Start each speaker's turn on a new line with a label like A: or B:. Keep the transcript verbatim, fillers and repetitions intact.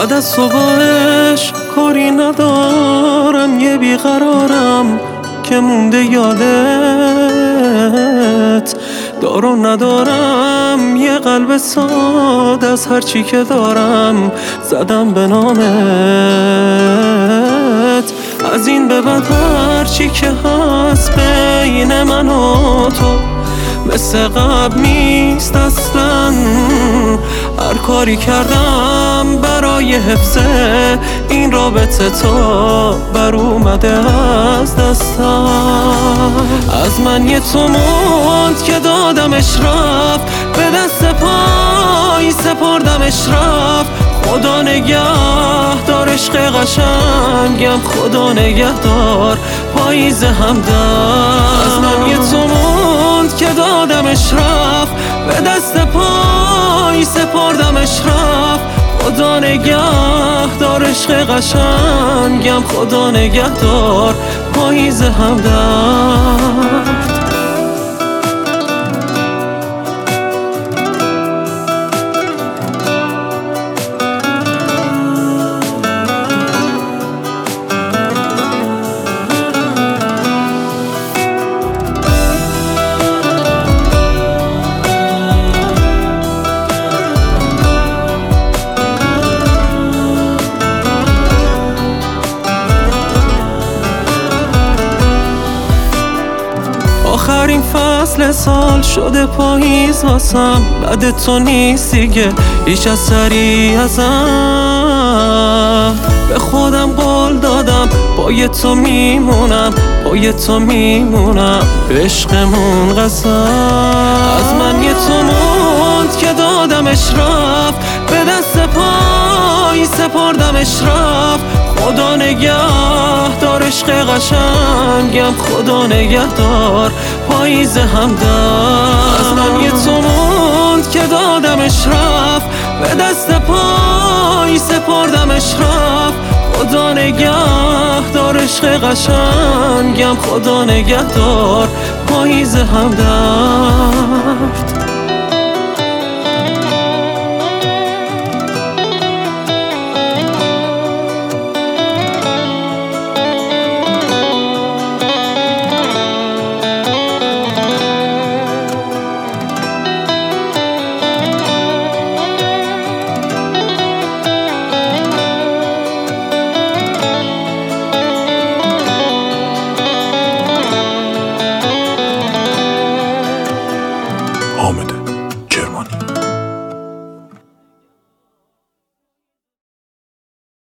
A: بعد از صبحش کاری ندارم، یه بیقرارم که مونده یادت. دارو ندارم یه قلب ساده، از هرچی که دارم زدم به نامت. از این به بعد هرچی که هست بین من و تو مثل قبل نیست اصلا. هر کاری کردم برای حفظ این رابطه تا بر اومده از دستم. از من یه تو موند که دادمش رفت، به دست پای سپردمش رفت. خدا نگه دار عشق قشنگم، خدا نگه دار پاییز همدم. از من یه تو موند که دادمش رفت، به دست پای سپردمش رفت. خدا نگه دار عشق قشنگم، خدا نگه دار پاییز همدم. آخرین فصل سال شده پاییز واسم، بعد تو نیست دیگه هیچ اثری ازم. به خودم قول دادم پای تو میمونم، پای تو میمونم به عشقمون قسم. از من یه تو موند که دادمش رفت، به دست پای سپردمش رفت. خدا نگه دار عشق قشنگم، خدا نگه دار پاییز همدم. از من یه تو موند که دادمش رفت، به دست پای سپردمش رفت. خدا نگه دار عشق قشنگم، خدا نگه دار پاییز همدم.